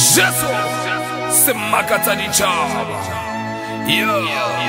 Jesu semakata dichaba yo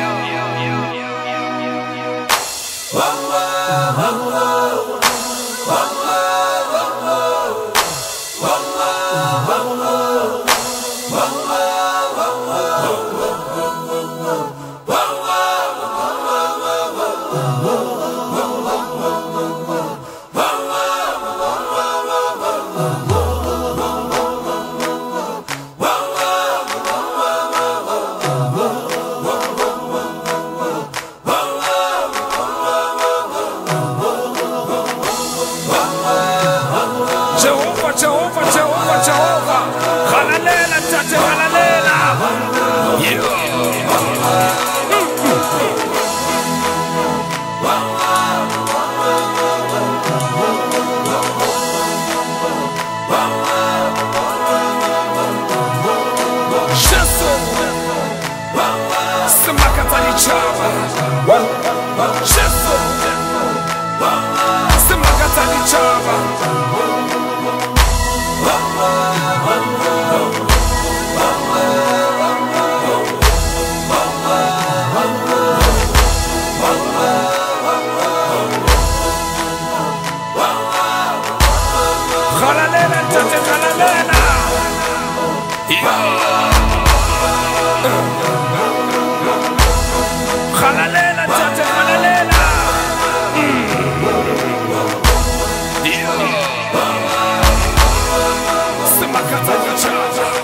Jehovah, halalela tate halalela Jesu semakata dichaba Jesu semakata dichaba halalela tate halalela halalela tate halalela semakata dichaba